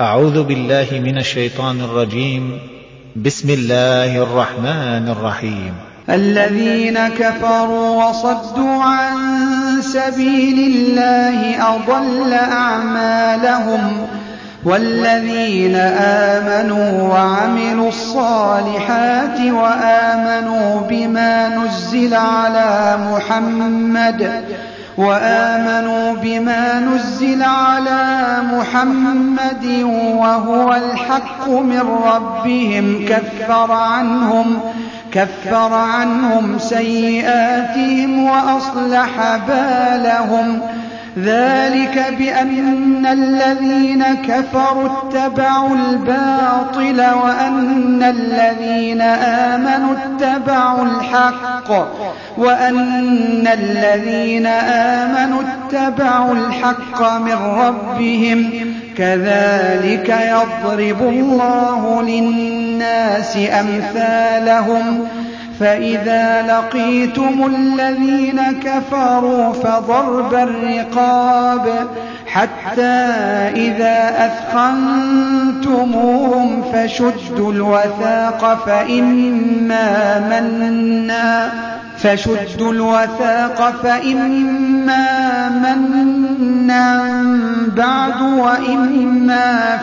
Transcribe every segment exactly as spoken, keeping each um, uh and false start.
أعوذ بالله من الشيطان الرجيم. بسم الله الرحمن الرحيم. الذين كفروا وصدوا عن سبيل الله أضل أعمالهم والذين آمنوا وعملوا الصالحات وآمنوا بما نزل على محمد وآمنوا بما نزل على محمد وهو الحق من ربهم كفر عنهم كفر عنهم سيئاتهم وأصلح بالهم ذلك بأن الذين كفروا اتبعوا الباطل وأن الذين آمنوا اتبعوا الحق وأن الذين آمنوا اتبعوا الحق من ربهم كذلك يضرب الله للناس أمثالهم فإذا لقيتم الذين كفروا فضرب الرقاب حتى إذا أثخنتموهم فشدوا الوثاق فإما منا فشدوا الوثاق فإما منا بعد وإما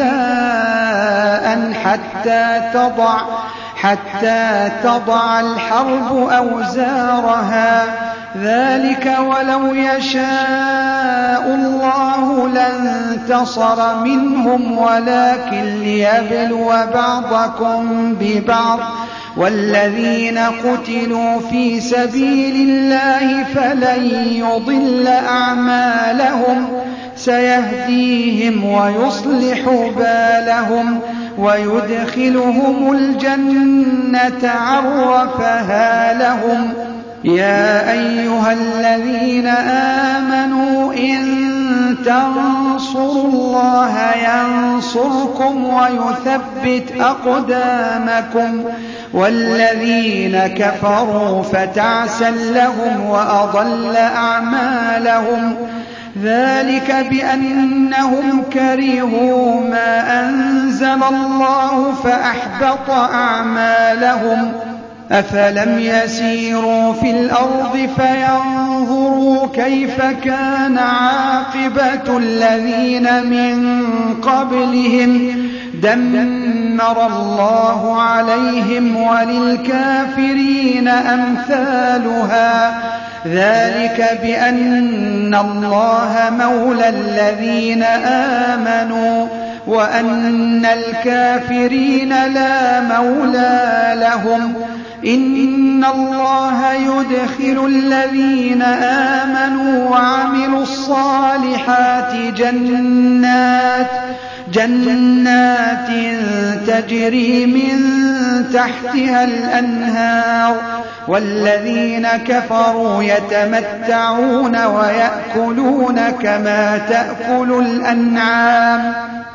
فداء حتى تضع حتى تضع الحرب أوزارها ذلك ولو يشاء الله لانتصر منهم ولكن ليبلو بعضكم ببعض والذين قتلوا في سبيل الله فلن يضل أعمالهم سيهديهم ويصلح بالهم ويدخلهم الجنة عرفها لهم يا أيها الذين آمنوا إن تنصروا الله ينصركم ويثبت أقدامكم والذين كفروا فتعسا لهم وأضل أعمالهم ذلك بأنهم كرهوا ما أنزل الله فأحبط أعمالهم أفلم يسيروا في الأرض فينظروا كيف كان عاقبة الذين من قبلهم دمر الله عليهم وللكافرين أمثالها ذلك بأن الله مولى الذين آمنوا وأن الكافرين لا مولى لهم إن الله يدخل الذين آمنوا وعملوا الصالحات جنات جنات تجري من تحتها الأنهار والذين كفروا يتمتعون ويأكلون كما تأكل الأنعام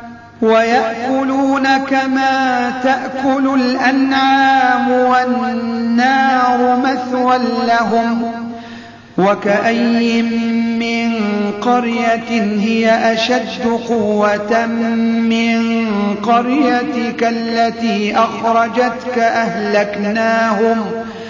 ويأكلون كما تأكل الأنعام والنار مثوى لهم وكأي من قرية هي أشد قوة من قريتك التي أخرجتك أهلكناهم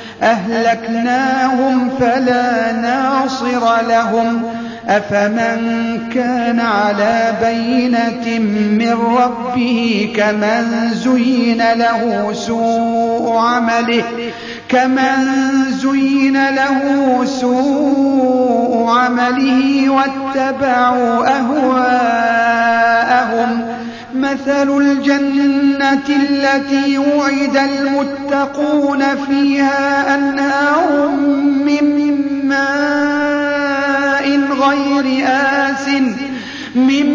أهلكناهم فلا ناصر لهم أفمن كان على بينة من ربه كمن زين له سوء عمله كمن زين له سوء عمله واتبعوا أهواءهم مثل الجنة التي وعد المتقون فيها أنهار من ماء غير آس من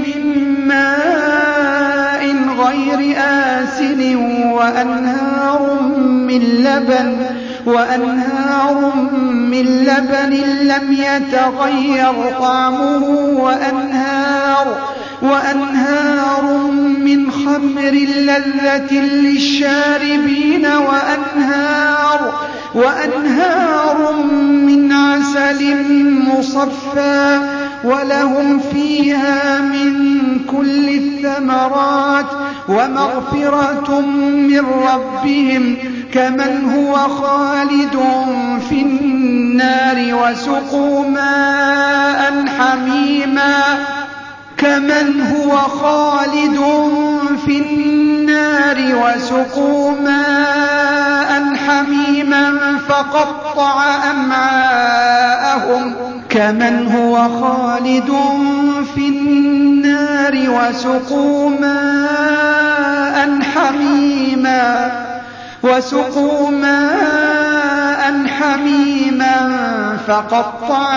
ماء غير آسن وأنهار من لبن وأنهار من لبن لم يتغير طعمه وأنهار وأنهار من خمر لذة للشاربين وأنهار وأنهار من عسل مصفى ولهم فيها من كل الثمرات ومغفرة من ربهم كمن هو خالد في النار وسقوا ماء حميما كمن هو خالد في النار وسقوا ماء حميما فقطع أمعاءهم كمن هو خالد في النار وسقوا ماء حميما وسقوا ماء حميما فقطع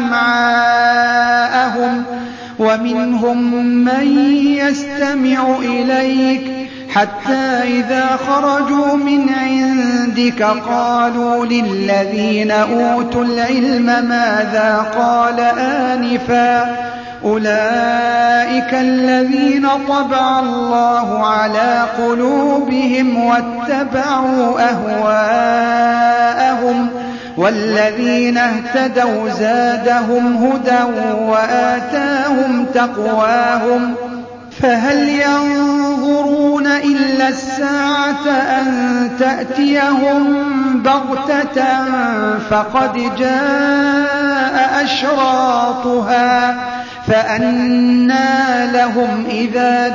أمعاءهم ومنهم من يستمع إليك حتى إذا خرجوا من عندك قالوا للذين أوتوا العلم ماذا قال آنفا أولئك الذين طبع الله على قلوبهم واتبعوا أهواءهم والذين اهتدوا زادهم هدى وآتاهم تقواهم فهل ينظرون إلا الساعة أن تأتيهم بغتة فقد جاء أشراطها فأنى لهم إذا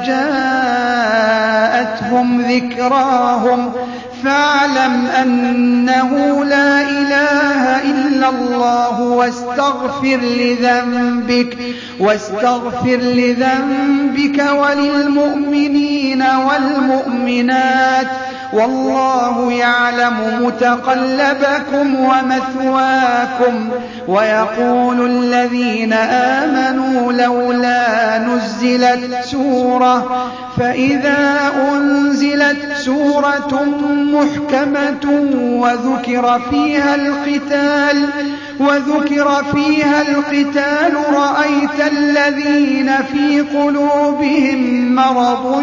جاءتهم ذكراهم فاعلم أنه لا إله إلا الله واستغفر لذنبك واستغفر لذنبك وللمؤمنين والمؤمنات والله يعلم متقلبكم ومثواكم ويقول الذين آمنوا لولا نزلت سورة فإذا أنزلت سورة محكمة وذكر فيها القتال وذكر فيها القتال رأيت الذين في قلوبهم مرض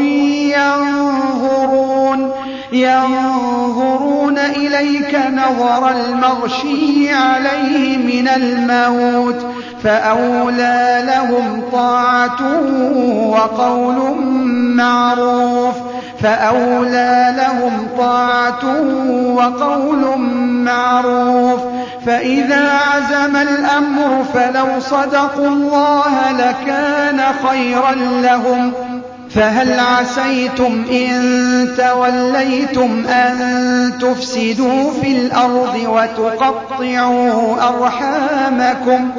ينظرون ينظرون إليك نظر المغشي عليه من الموت فأولى لهم طاعة وقول معروف فأولى لهم طاعة وقول معروف فإذا عزم الأمر فلو صدقوا الله لكان خيرا لهم فهل عسيتم إن توليتم أن تفسدوا في الأرض وتقطعوا أرحامكم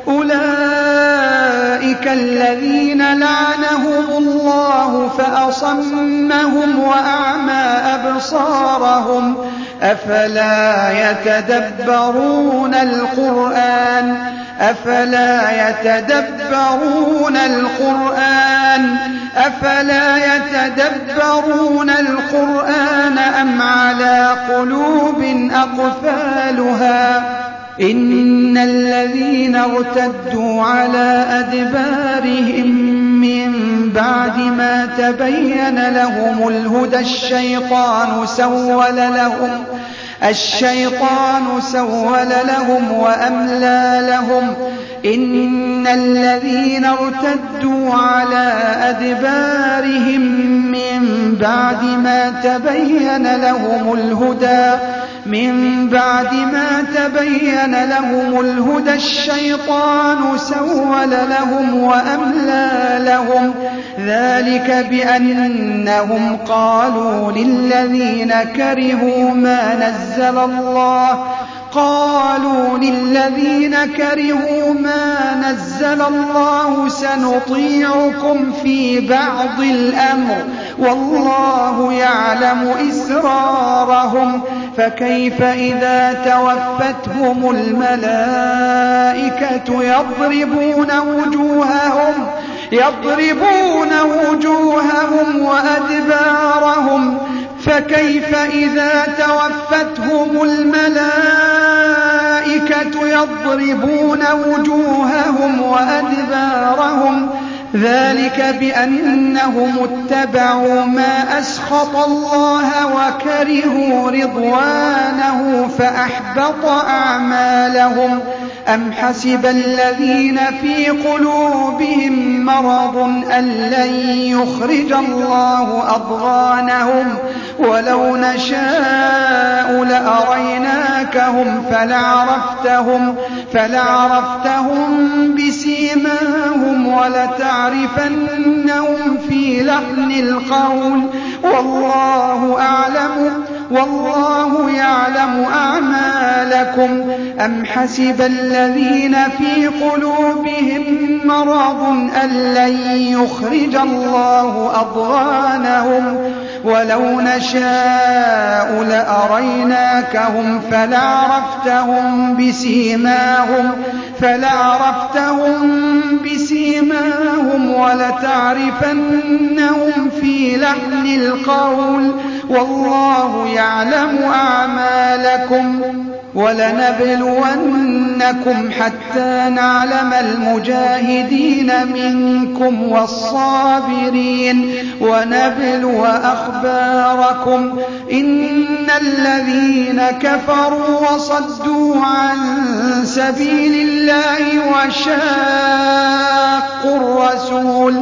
أولئك الذين لعنهم الله فأصمهم وأعمى أبصارهم أفلا يتدبرون القرآن أفلا يتدبرون القرآن أفلا يتدبرون القرآن أم على قلوب أقفالها إن الذين ارتدوا على أدبارهم من بعد ما تبين لهم الهدى الشيطان سول لهم الشيطان سول لهم وأملى لهم إن الذين ارتدوا على أدبارهم من بعد ما تبين لهم الهدى من بعد ما تبين لهم الهدى الشيطان سول لهم وأملى لهم ذلك بأنهم قالوا للذين كرهوا ما نزل الله قالوا للذين كرهوا ما نزل الله سنطيعكم في بعض الأمر والله يعلم إسرارهم فكيف إذا توفتهم الملائكة يضربون وجوههم يضربون وجوههم وأدبارهم فكيف إذا توفتهم الملائكة يضربون وجوههم وأدبارهم ذلك بأنهم اتبعوا ما أسخط الله وكرهوا رضوانه فأحبط أعمالهم أم حسب الذين في قلوبهم مرض أن لن يخرج الله أضغانهم ولو نشاء لأريناكهم فلعرفتهم, فلعرفتهم بسيماهم ولتعرفنهم في لحن القول والله أعلم والله يعلم أعمالكم. أم حسب الذين في قلوبهم مرض أن لن يخرج الله أضغانهم ولو نشاء لأريناكهم فلعرفتهم بسيماهم, فلعرفتهم بسيماهم ولتعرفنهم في لحن القول والله يعلم أعمالكم. ولنبلونكم حتى نعلم المجاهدين منكم والصابرين ونبلو أخباركم. إن الذين كفروا وصدوا عن سبيل الله وشاقوا الرسول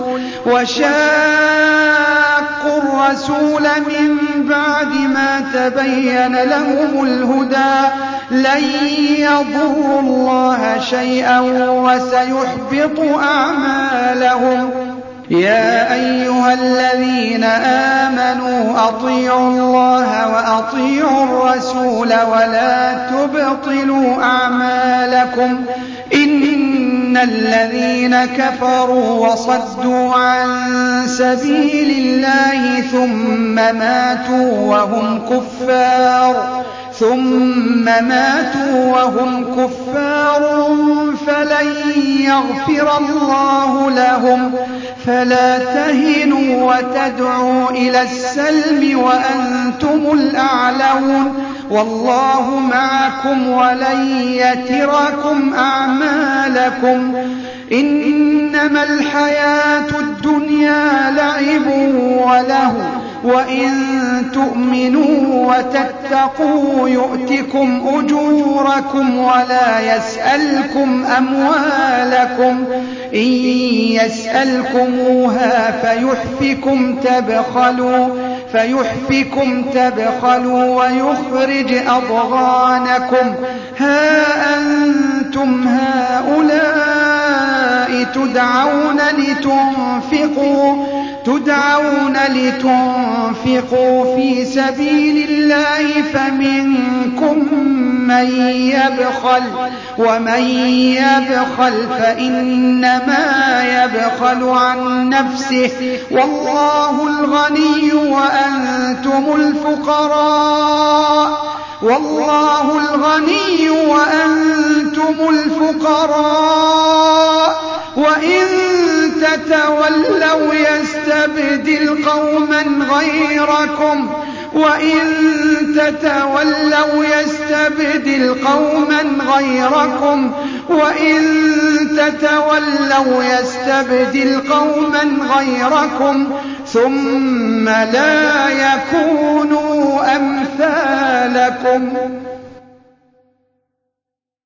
وشاقوا الرسول من بعد ما تبين لهم الهدى لن يضروا الله شيئا وسيحبط أعمالهم. يا أيها الذين آمنوا أطيعوا الله وأطيعوا الرسول ولا تبطلوا أعمالكم. إن الذين كفروا وصدوا عن سبيل الله ثم ماتوا وهم كفار ثم ماتوا وهم كفار فلن يغفر الله لهم. فلا تهنوا وتدعوا إلى السلم وأنتم الأعلون والله معكم ولن يتركم أعمالكم. إنما الحياة الدنيا لعب وله وإن تؤمنوا وتتقوا يؤتكم أجوركم ولا يسألكم أموالكم. إن يسألكموها فيحفكم تبخلوا فيحفكم تبخلوا ويخرج أضغانكم. ها أنتم هؤلاء تدعون لتنفقوا تدعون لتنفقوا في سبيل الله فمنكم من يبخل ومن يبخل فإنما يبخل عن نفسه والله الغني وأنتم الفقراء والله الغني وأنتم الفقراء وإن تتولوا يستبدل قوما غيركم وإن تتولوا يستبدل قوما غيركم وإن تتولوا يستبدل قوما غيركم ثم لا يكونوا أمثالكم.